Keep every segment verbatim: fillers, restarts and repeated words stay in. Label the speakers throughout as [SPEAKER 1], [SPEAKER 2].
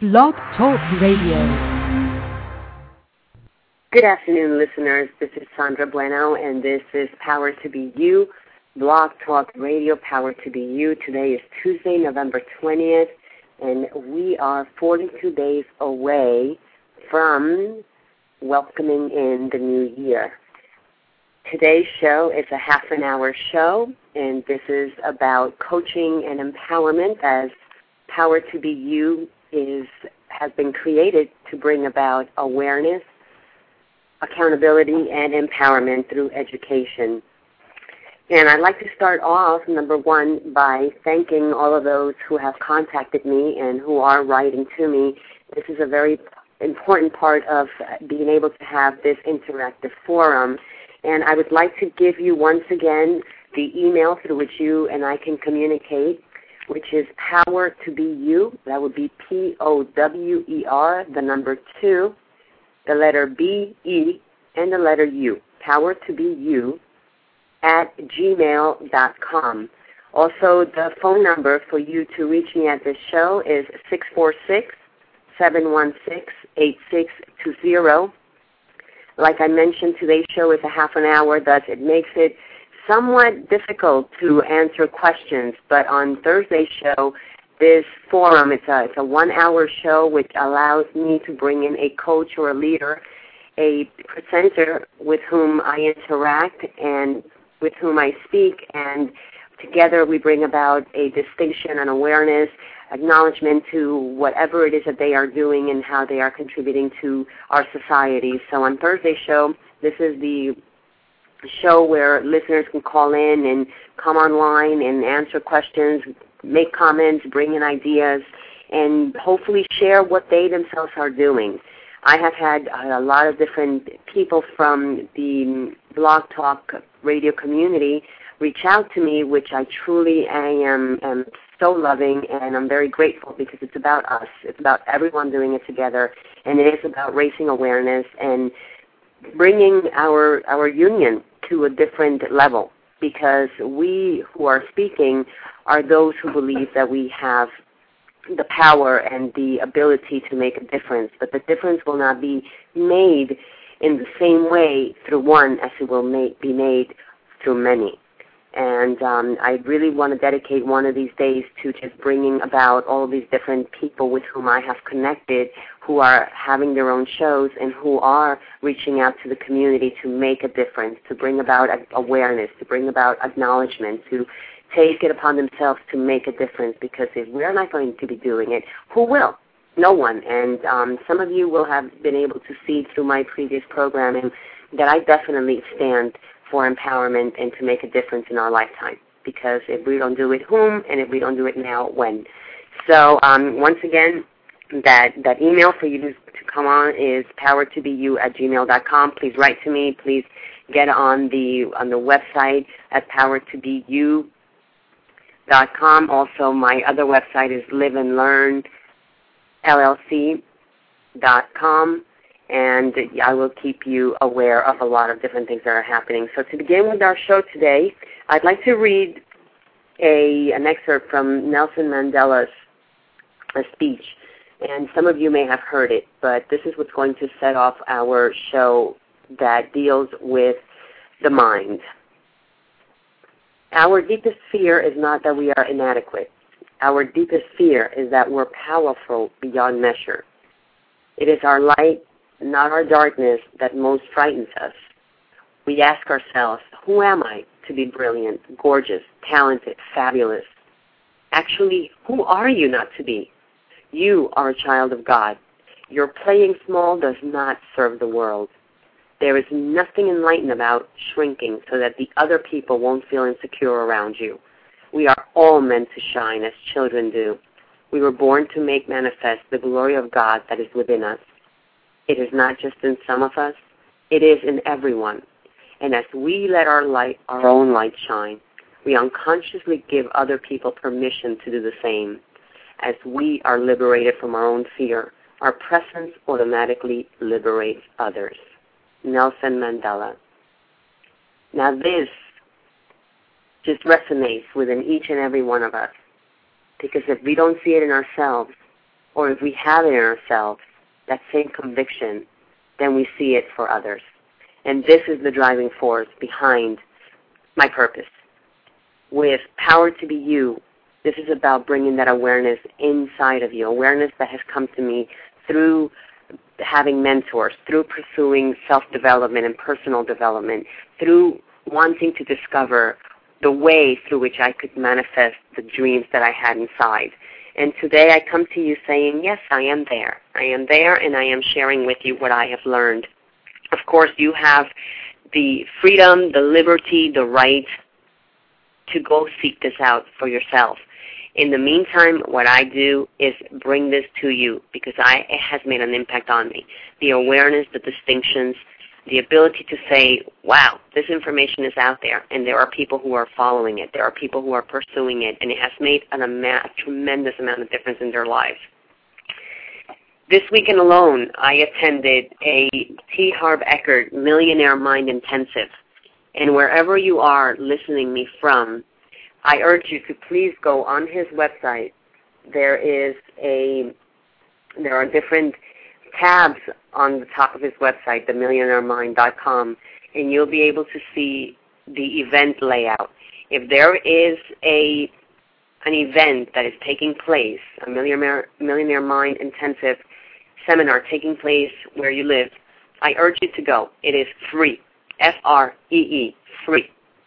[SPEAKER 1] Blog Talk Radio.
[SPEAKER 2] Good afternoon, listeners. This is Sandra Bueno, and this is Power to Be You, Blog Talk Radio, Power to Be You. Today is Tuesday, November twentieth, and we are forty-two days away from welcoming in the new year. Today's show is a half an hour show, and this is about coaching and empowerment, as Power to Be You is has been created to bring about awareness, accountability, and empowerment through education. And I'd like to start off, number one, by thanking all of those who have contacted me and who are writing to me. This is a very important part of being able to have this interactive forum. And I would like to give you once again the email through which you and I can communicate, which is Power to Be You. That would be P O W E R, the number two, the letter B, E, and the letter U. Power to Be You at gmail dot com. Also, the phone number for you to reach me at this show is six four six, seven one six, eight six two zero. Like I mentioned, today's show is a half an hour, thus it makes it somewhat difficult to answer questions. But on Thursday's show, this forum, it's a, it's a one-hour show which allows me to bring in a coach or a leader, a presenter with whom I interact and with whom I speak, and together we bring about a distinction and awareness, acknowledgement to whatever it is that they are doing and how they are contributing to our society. So on Thursday's show, this is the show where listeners can call in and come online and answer questions, make comments, bring in ideas, and hopefully share what they themselves are doing. I have had a lot of different people from the Blog Talk Radio community reach out to me, which I truly I am, am so loving, and I'm very grateful because it's about us. It's about everyone doing it together, and it is about raising awareness and bringing our our union to a different level, because we who are speaking are those who believe that we have the power and the ability to make a difference, but the difference will not be made in the same way through one as it will make, be made through many. And um, I really want to dedicate one of these days to just bringing about all of these different people with whom I have connected, who are having their own shows and who are reaching out to the community to make a difference, to bring about awareness, to bring about acknowledgement, to take it upon themselves to make a difference, because if we're not going to be doing it, who will? No one. And um, some of you will have been able to see through my previous programming that I definitely stand for empowerment and to make a difference in our lifetime, because if we don't do it, whom? And if we don't do it now, when? So um, once again, that, that email for you to, to come on is power to be you at gmail dot com. Please write to me. Please get on the on the website at power to be you dot com. Also, my other website is live and learn L L C dot com. And I will keep you aware of a lot of different things that are happening. So to begin with our show today, I'd like to read a an excerpt from Nelson Mandela's a speech. And some of you may have heard it, but this is what's going to set off our show that deals with the mind. Our deepest fear is not that we are inadequate. Our deepest fear is that we're powerful beyond measure. It is our light, not our darkness, that most frightens us. We ask ourselves, who am I to be brilliant, gorgeous, talented, fabulous? Actually, who are you not to be? You are a child of God. Your playing small does not serve the world. There is nothing enlightened about shrinking so that the other people won't feel insecure around you. We are all meant to shine as children do. We were born to make manifest the glory of God that is within us. It is not just in some of us, it is in everyone. And as we let our light, our own light shine, we unconsciously give other people permission to do the same. As we are liberated from our own fear, our presence automatically liberates others. Nelson Mandela. Now this just resonates within each and every one of us, because if we don't see it in ourselves, or if we have it in ourselves, that same conviction, then we see it for others. And this is the driving force behind my purpose. With Power to Be You, this is about bringing that awareness inside of you, awareness that has come to me through having mentors, through pursuing self-development and personal development, through wanting to discover the way through which I could manifest the dreams that I had inside. And today I come to you saying, yes, I am there. I am there, and I am sharing with you what I have learned. Of course, you have the freedom, the liberty, the right to go seek this out for yourself. In the meantime, what I do is bring this to you because I, it has made an impact on me. The awareness, the distinctions, the ability to say, wow, this information is out there, and there are people who are following it. There are people who are pursuing it, and it has made an, a tremendous amount of difference in their lives. This weekend alone, I attended a T. Harv Eker Millionaire Mind Intensive. And wherever you are listening me from, I urge you to please go on his website. There is a, there are different tabs on the top of his website, the millionaire mind dot com, and you'll be able to see the event layout. If there is a an event that is taking place, a Millionaire, Millionaire Mind Intensive seminar taking place where you live, I urge you to go. It is free, F R E E, free.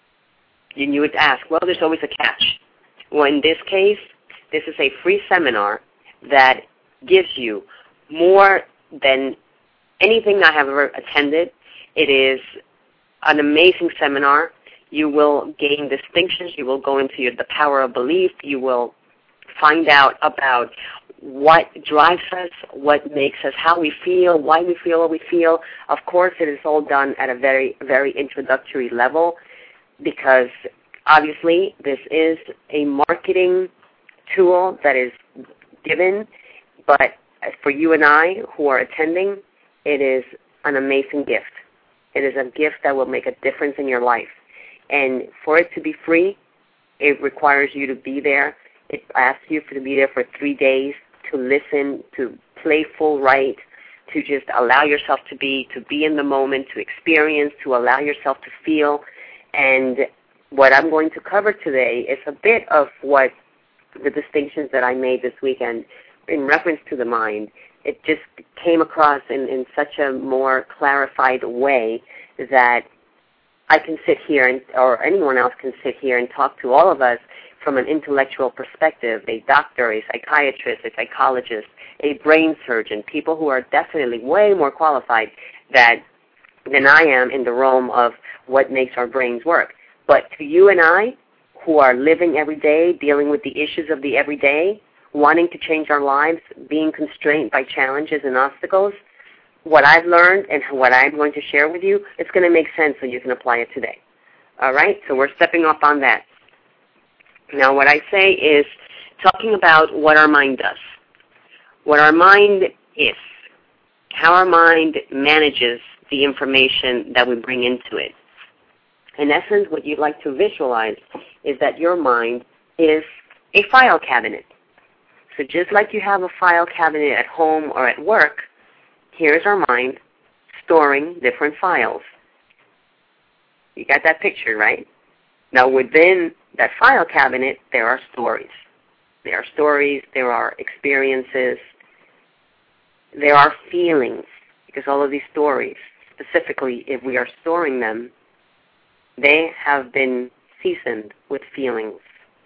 [SPEAKER 2] And you would ask, well, there's always a catch. Well, in this case, this is a free seminar that gives you more than anything I have ever attended. It is an amazing seminar. You will gain distinctions. You will go into your, the power of belief. You will find out about what drives us, what makes us, how we feel, why we feel what we feel. Of course, it is all done at a very, very introductory level because obviously this is a marketing tool that is given, but for you and I who are attending, it is an amazing gift. It is a gift that will make a difference in your life. And for it to be free, it requires you to be there. It asks you to be there for three days, to listen, to play full right, to just allow yourself to be, to be in the moment, to experience, to allow yourself to feel. And what I'm going to cover today is a bit of what the distinctions that I made this weekend in reference to the mind. It just came across in, in such a more clarified way that I can sit here, and, or anyone else can sit here and talk to all of us from an intellectual perspective, a doctor, a psychiatrist, a psychologist, a brain surgeon, people who are definitely way more qualified that, than I am in the realm of what makes our brains work. But to you and I, who are living every day, dealing with the issues of the everyday, wanting to change our lives, being constrained by challenges and obstacles, what I've learned and what I'm going to share with you, it's going to make sense so you can apply it today. All right? So we're stepping up on that. Now what I say is talking about what our mind does, what our mind is, how our mind manages the information that we bring into it. In essence, what you'd like to visualize is that your mind is a file cabinet. So just like you have a file cabinet at home or at work, here's our mind storing different files. You got that picture, right? Now within that file cabinet, there are stories. There are stories, there are experiences, there are feelings, because all of these stories, specifically if we are storing them, they have been seasoned with feelings.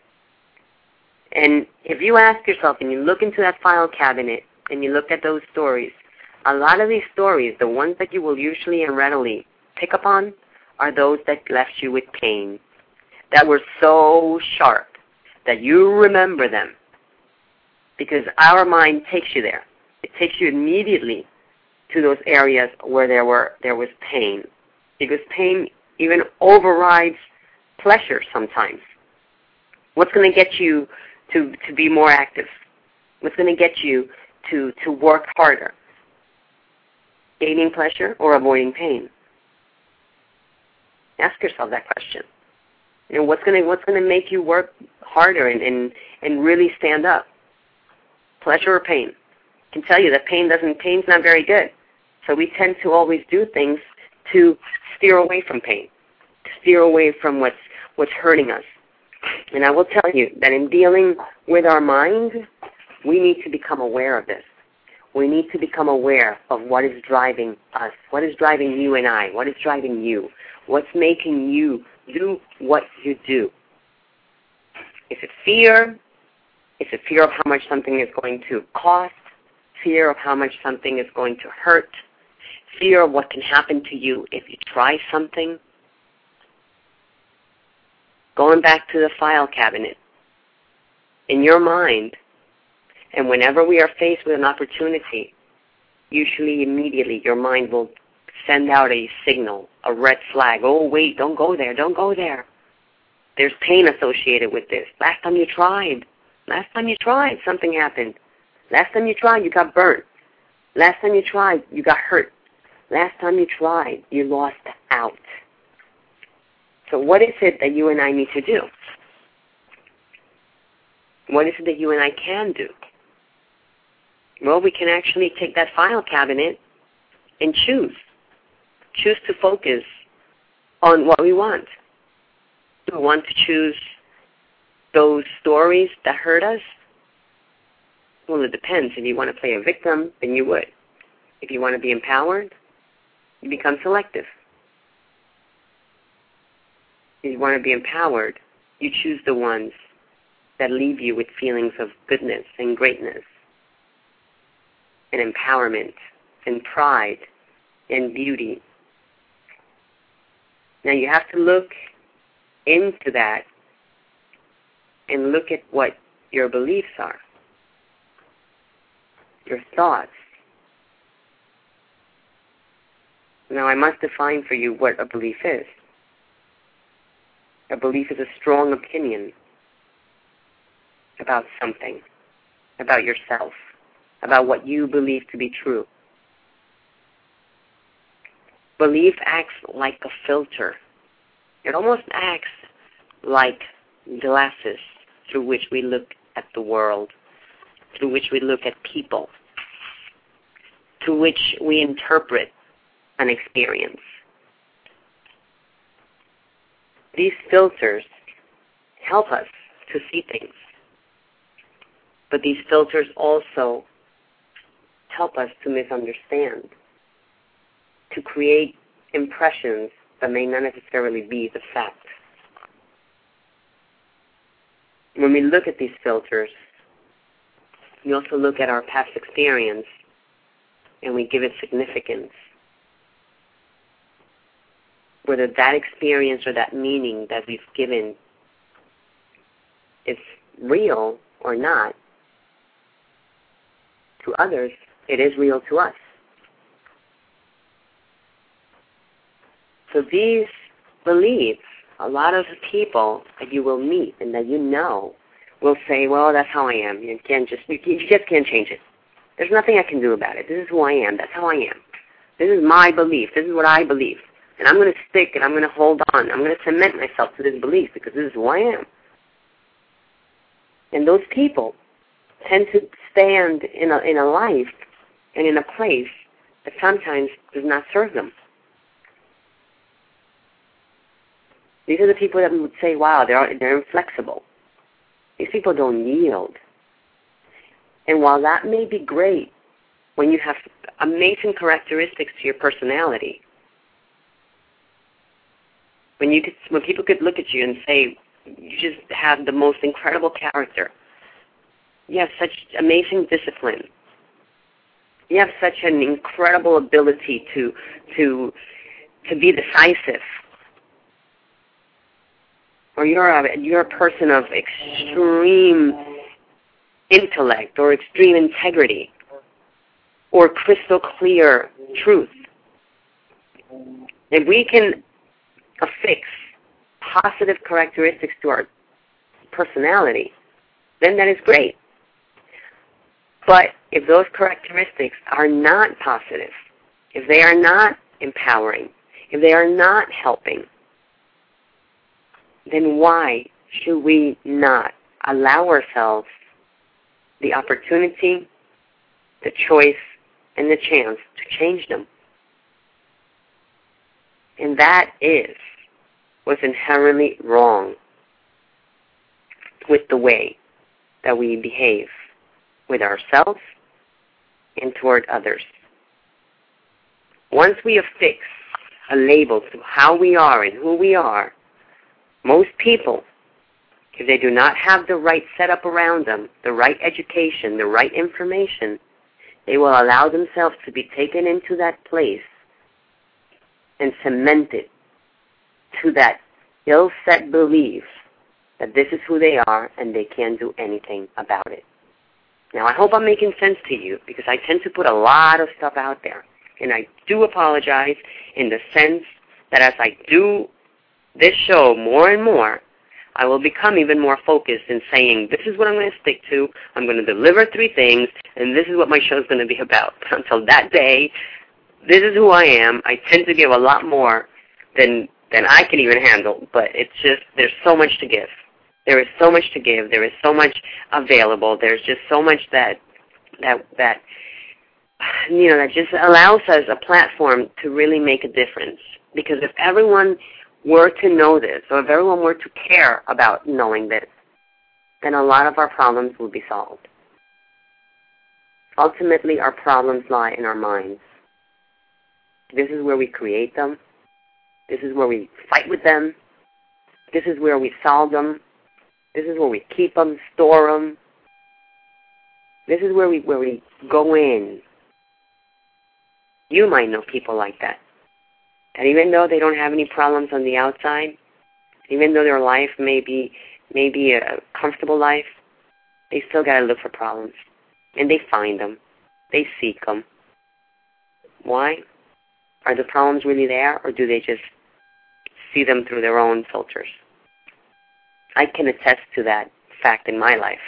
[SPEAKER 2] And if you ask yourself and you look into that file cabinet and you look at those stories, a lot of these stories, the ones that you will usually and readily pick up on, are those that left you with pain, that were so sharp that you remember them, because our mind takes you there. It takes you immediately to those areas where there were there was pain, because pain even overrides pleasure sometimes. What's going to get you to, to be more active? What's going to get you to, to work harder? Gaining pleasure or avoiding pain? Ask yourself that question. You know, what's going to what's going to make you work harder and, and, and really stand up? Pleasure or pain? can tell you that pain doesn't, pain's not very good. So we tend to always do things to steer away from pain, to steer away from what's, what's hurting us. And I will tell you that in dealing with our mind, we need to become aware of this. We need to become aware of what is driving us, what is driving you and I, what is driving you, what's making you do what you do. Is it fear? Is it fear of how much something is going to cost? Fear of how much something is going to hurt? Fear of what can happen to you if you try something? Going back to the file cabinet, in your mind, and whenever we are faced with an opportunity, usually immediately your mind will send out a signal, a red flag. Oh, wait, don't go there, don't go there. There's pain associated with this. Last time you tried, last time you tried, something happened. Last time you tried, you got burnt. Last time you tried, you got hurt. Last time you tried, you lost out. So what is it that you and I need to do? What is it that you and I can do? Well, we can actually take that file cabinet and choose. Choose to focus on what we want. Do we want to choose those stories that hurt us? Well, it depends. If you want to play a victim, then you would. If you want to be empowered, you become selective. If you want to be empowered, you choose the ones that leave you with feelings of goodness and greatness and empowerment and pride and beauty. Now you have to look into that and look at what your beliefs are, your thoughts. Now I must define for you what a belief is. A belief is a strong opinion about something, about yourself, about what you believe to be true. Belief acts like a filter. It almost acts like glasses through which we look at the world, through which we look at people, through which we interpret an experience. These filters help us to see things, but these filters also help us to misunderstand, to create impressions that may not necessarily be the fact. When we look at these filters, we also look at our past experience and we give it significance. Whether that experience or that meaning that we've given is real or not, to others, it is real to us. So these beliefs, a lot of people that you will meet and that you know will say, well, that's how I am. You can't just, you just can't change it. There's nothing I can do about it. This is who I am. That's how I am. This is my belief. This is what I believe. And I'm going to stick and I'm going to hold on. I'm going to cement myself to this belief because this is who I am. And those people tend to stand in a, in a life and in a place that sometimes does not serve them. These are the people that we would say, wow, they're, they're inflexible. These people don't yield. And while that may be great when you have amazing characteristics to your personality, when you could, when people could look at you and say, you just have the most incredible character. You have such amazing discipline. You have such an incredible ability to to to be decisive. Or you're a you're a person of extreme intellect or extreme integrity or crystal clear truth. If we can affix positive characteristics to our personality, then that is great. But if those characteristics are not positive, if they are not empowering, if they are not helping, then why should we not allow ourselves the opportunity the choice and the chance to change them. And that is what's inherently wrong with the way that we behave with ourselves and toward others. Once we affix a label to how we are and who we are, most people, if they do not have the right setup around them, the right education, the right information, they will allow themselves to be taken into that place and cemented to that ill-set belief that this is who they are and they can't do anything about it. Now, I hope I'm making sense to you, because I tend to put a lot of stuff out there. And I do apologize in the sense that as I do this show more and more, I will become even more focused in saying, this is what I'm going to stick to, I'm going to deliver three things, and this is what my show is going to be about. Until that day, this is who I am. I tend to give a lot more than than I can even handle, but it's just, there's so much to give. There is so much to give. There is so much available. There's just so much that, that, that you know, that just allows us a platform to really make a difference. Because if everyone were to know this, or if everyone were to care about knowing this, then a lot of our problems would be solved. Ultimately, our problems lie in our minds. This is where we create them. This is where we fight with them. This is where we solve them. This is where we keep them, store them. This is where we where we go in. You might know people like that. And even though they don't have any problems on the outside, even though their life may be, may be a comfortable life, they still got to look for problems. And they find them. They seek them. Why? Are the problems really there, or do they just see them through their own filters? I can attest to that fact in my life.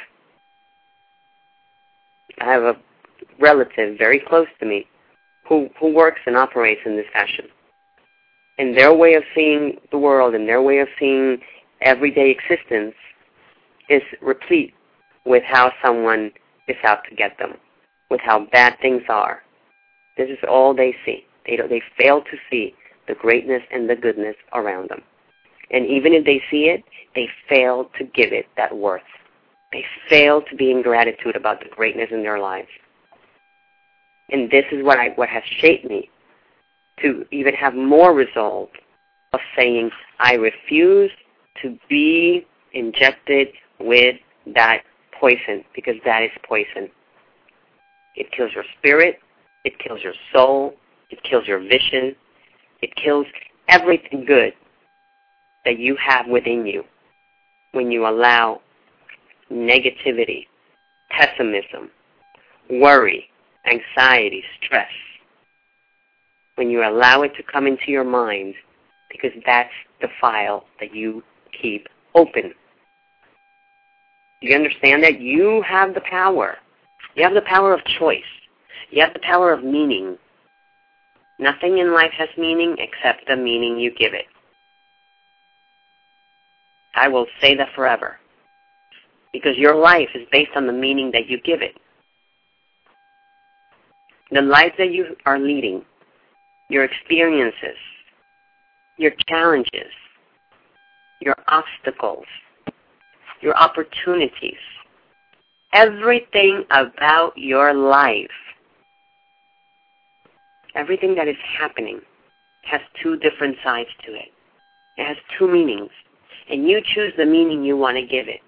[SPEAKER 2] I have a relative very close to me who, who works and operates in this fashion. And their way of seeing the world and their way of seeing everyday existence is replete with how someone is out to get them, with how bad things are. This is all they see. They don't, they fail to see the greatness and the goodness around them. And even if they see it, they fail to give it that worth. They fail to be in gratitude about the greatness in their lives. And this is what I what has shaped me to even have more resolve of saying, I refuse to be injected with that poison, because that is poison. It kills your spirit. It kills your soul. It kills your vision. It kills everything good that you have within you when you allow negativity, pessimism, worry, anxiety, stress, when you allow it to come into your mind, because that's the file that you keep open. You understand that you have the power. You have the power of choice. You have the power of meaning. Nothing in life has meaning except the meaning you give it. I will say that forever. Because your life is based on the meaning that you give it. The life that you are leading, your experiences, your challenges, your obstacles, your opportunities, everything about your life, everything that is happening has two different sides to it. It has two meanings. And you choose the meaning you want to give it.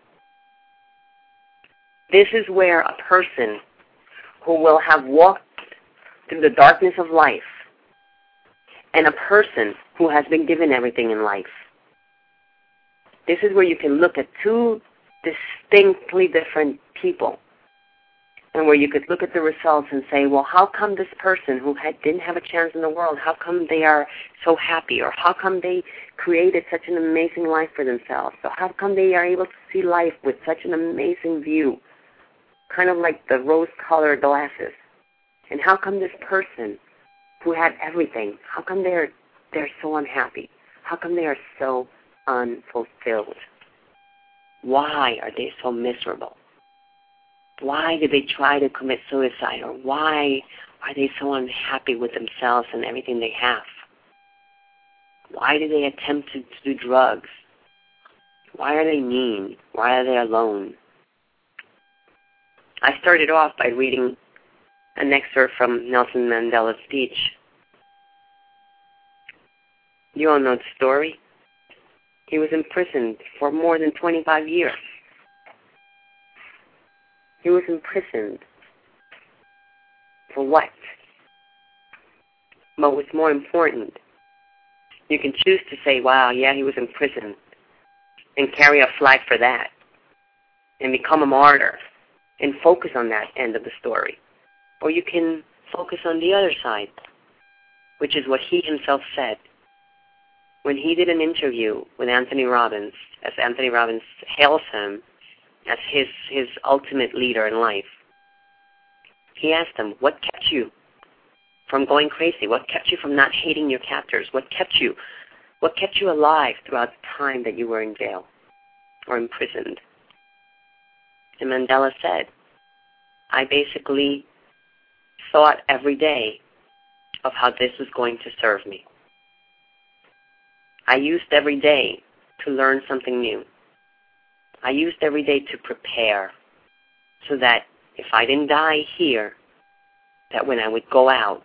[SPEAKER 2] This is where a person who will have walked through the darkness of life and a person who has been given everything in life, this is where you can look at two distinctly different people, and where you could look at the results and say, well, how come this person who had, didn't have a chance in the world, how come they are so happy? Or how come they created such an amazing life for themselves? So how come they are able to see life with such an amazing view, kind of like the rose-colored glasses? And how come this person who had everything, how come they're, they're so unhappy? How come they are so unfulfilled? Why are they so miserable? Why did they try to commit suicide? Or why are they so unhappy with themselves and everything they have? Why do they attempt to, to do drugs? Why are they mean? Why are they alone? I started off by reading an excerpt from Nelson Mandela's speech. You all know the story. He was imprisoned for more than twenty-five years. He was imprisoned for what? But what's more important, you can choose to say, wow, yeah, he was in prison, and carry a flag for that, and become a martyr, and focus on that end of the story. Or you can focus on the other side, which is what he himself said. When he did an interview with Anthony Robbins, as Anthony Robbins hails him as his, his ultimate leader in life, he asked him, what kept you from going crazy? What kept you from not hating your captors? What kept you, what kept you alive throughout the time that you were in jail or imprisoned? And Mandela said, I basically thought every day of how this was going to serve me. I used every day to learn something new. I used every day to prepare so that if I didn't die here, that when I would go out,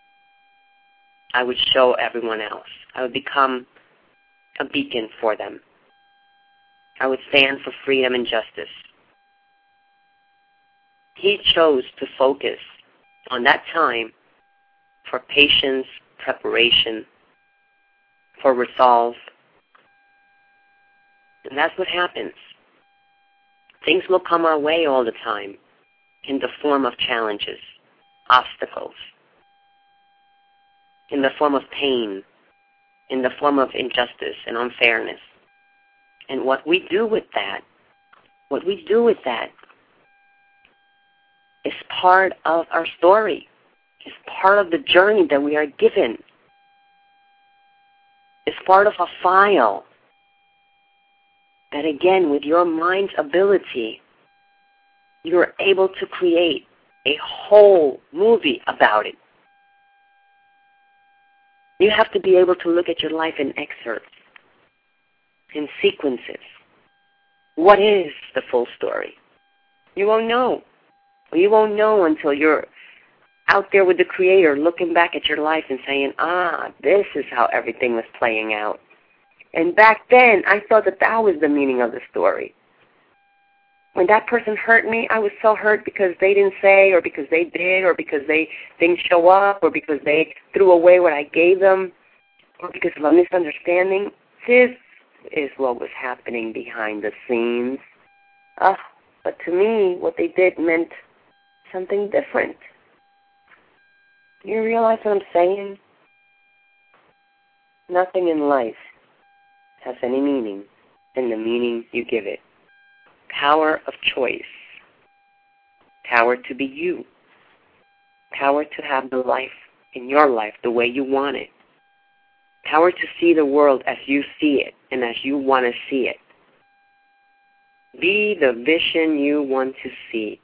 [SPEAKER 2] I would show everyone else. I would become a beacon for them. I would stand for freedom and justice. He chose to focus on that time for patience, preparation, for resolve. And that's what happens. Things will come our way all the time in the form of challenges, obstacles, in the form of pain, in the form of injustice and unfairness. And what we do with that, what we do with that is part of our story. It's part of the journey that we are given. It's part of a file that, again, with your mind's ability, you're able to create a whole movie about it. You have to be able to look at your life in excerpts, in sequences. What is the full story? You won't know. You won't know until you're out there with the Creator looking back at your life and saying, ah, this is how everything was playing out. And back then, I thought that that was the meaning of the story. When that person hurt me, I was so hurt because they didn't say, or because they did, or because they didn't show up, or because they threw away what I gave them, or because of a misunderstanding. This is what was happening behind the scenes. Uh, but to me, what they did meant something different. You realize what I'm saying? Nothing in life has any meaning than the meaning you give it. Power of choice. Power to be you. Power to have the life in your life the way you want it. Power to see the world as you see it and as you want to see it. Be the vision you want to see.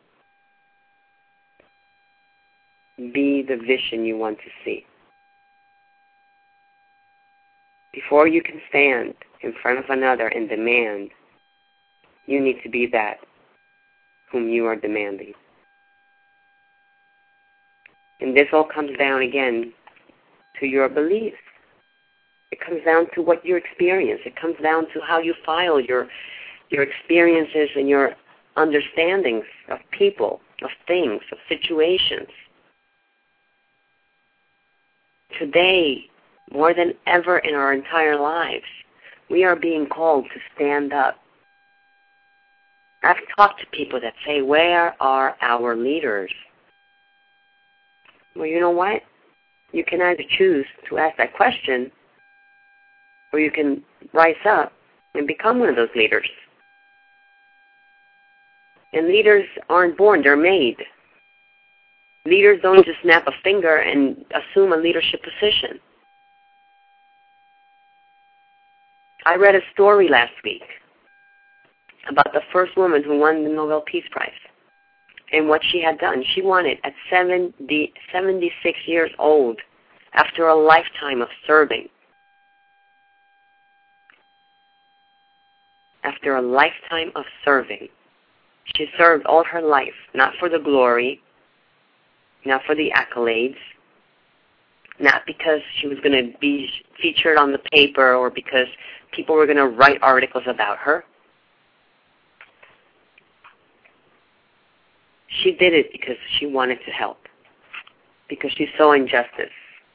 [SPEAKER 2] Be the vision you want to see. Before you can stand in front of another and demand, you need to be that whom you are demanding. And this all comes down again to your beliefs. It comes down to what you experience. It comes down to how you file your your experiences and your understandings of people, of things, of situations. Today, more than ever in our entire lives, we are being called to stand up. I've talked to people that say, where are our leaders? Well, you know what? You can either choose to ask that question, or you can rise up and become one of those leaders. And leaders aren't born, they're made. Leaders don't just snap a finger and assume a leadership position. I read a story last week about the first woman who won the Nobel Peace Prize. in what she had done. She wanted, at seventy, seventy-six years old, after a lifetime of serving, after a lifetime of serving, she served all her life, not for the glory, not for the accolades, not because she was going to be featured on the paper or because people were going to write articles about her. She did it because she wanted to help, because she saw injustice.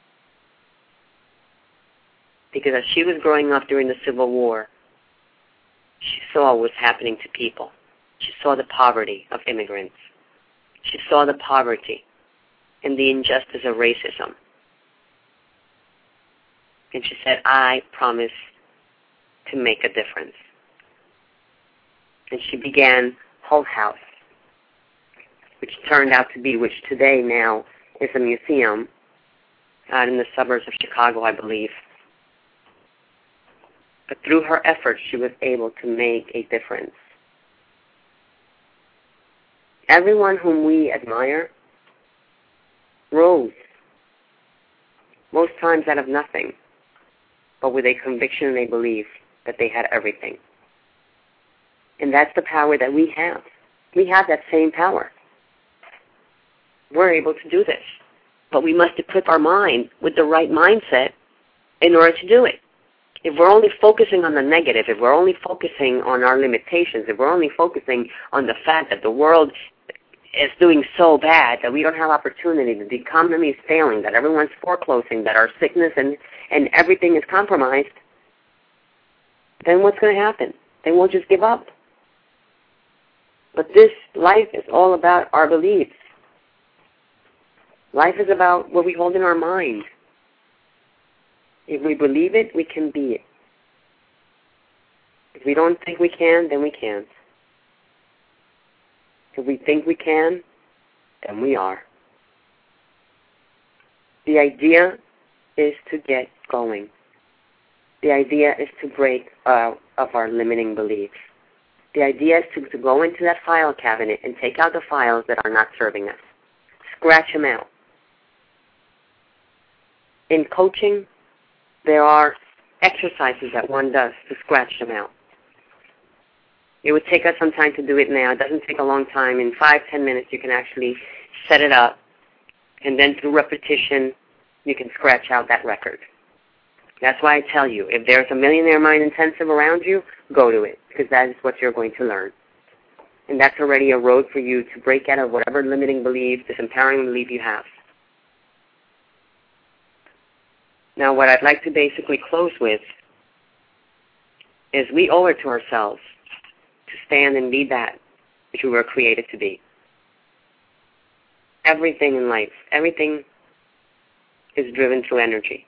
[SPEAKER 2] Because as she was growing up during the Civil War, she saw what was happening to people. She saw the poverty of immigrants. She saw the poverty and the injustice of racism. And she said, I promise to make a difference. And she began Hull House, which turned out to be, which today now is a museum out in the suburbs of Chicago, I believe. But through her efforts, she was able to make a difference. Everyone whom we admire rose, most times out of nothing, but with a conviction and a belief that they had everything. And that's the power that we have. We have that same power. We're able to do this. But we must equip our mind with the right mindset in order to do it. If we're only focusing on the negative, if we're only focusing on our limitations, if we're only focusing on the fact that the world is doing so bad, that we don't have opportunity, that the economy is failing, that everyone's foreclosing, that our sickness and, and everything is compromised, then what's going to happen? Then we'll just give up. But this life is all about our beliefs. Life is about what we hold in our mind. If we believe it, we can be it. If we don't think we can, then we can't. If we think we can, then we are. The idea is to get going. The idea is to break out of our limiting beliefs. The idea is to, to go into that file cabinet and take out the files that are not serving us. Scratch them out. In coaching, there are exercises that one does to scratch them out. It would take us some time to do it now. It doesn't take a long time. In five, ten minutes, you can actually set it up. And then through repetition, you can scratch out that record. That's why I tell you, if there's a Millionaire Mind Intensive around you, go to it, because that is what you're going to learn. And that's already a road for you to break out of whatever limiting belief, disempowering belief you have. Now, what I'd like to basically close with is we owe it to ourselves to stand and be that which we were created to be. Everything in life, everything is driven through energy.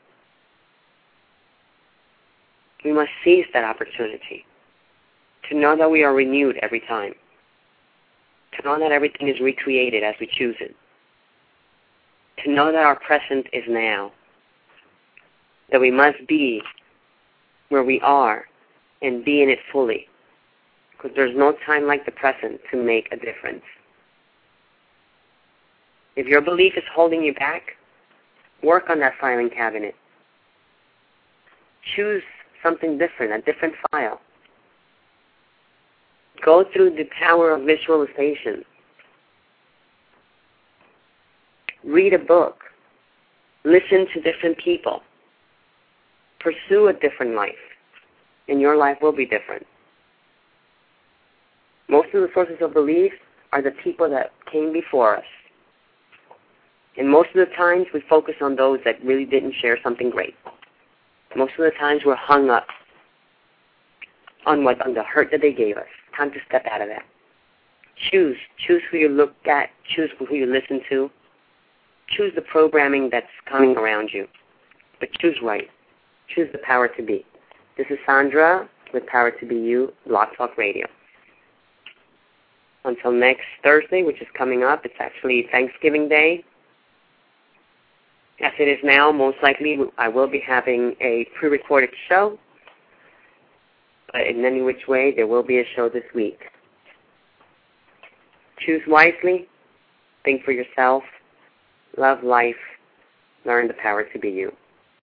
[SPEAKER 2] We must seize that opportunity to know that we are renewed every time, to know that everything is recreated as we choose it, to know that our present is now, that we must be where we are and be in it fully, because there's no time like the present to make a difference. If your belief is holding you back, work on that filing cabinet. Choose something different, a different file. Go through the power of visualization. Read a book. Listen to different people. Pursue a different life, and your life will be different. Most of the sources of belief are the people that came before us. And most of the times we focus on those that really didn't share something great. Most of the times we're hung up on what on the hurt that they gave us. Time to step out of that. Choose. Choose who you look at. Choose who you listen to. Choose the programming that's coming around you. But choose right. Choose the power to be. This is Sandra with Power to Be You, Blog Talk Radio. Until next Thursday, which is coming up, it's actually Thanksgiving Day. As it is now, most likely I will be having a pre-recorded show. But in any which way, there will be a show this week. Choose wisely, Think for yourself. Love life. Learn the power to be you.